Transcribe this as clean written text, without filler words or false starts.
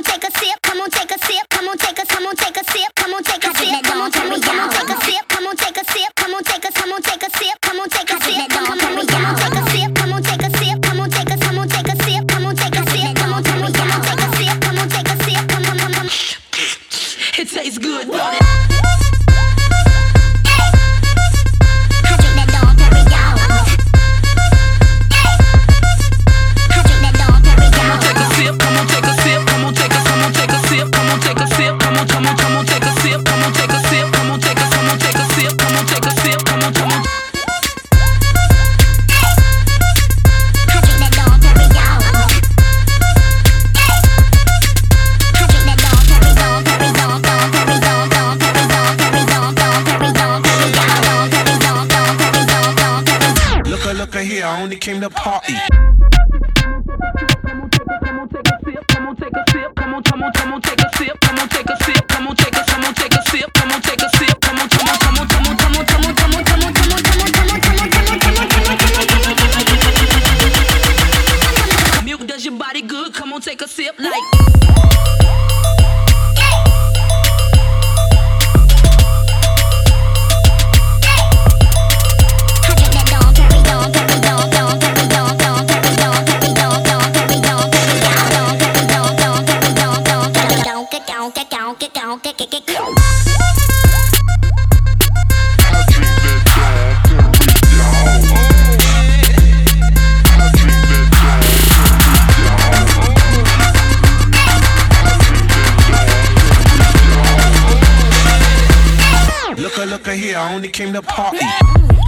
on, take a sip. Come on, take a sip. Come on, take a sip. Come on, take a sip. Come on, take a sip. Come on, take a sip. Come on, take a sip. Come on, take a sip. Come on, take a sip. Come on, take a sip. Come on, take a sip. Come on, take a sip. Come on, take a sip. Come on, take a sip. Come on, take a sip. Come on, take a sip. Come on, take a sip. Come on. It tastes good, don't it? Look here, I only came to party. Milk does your body good, come on, take a sip like. Look here, I only came to party.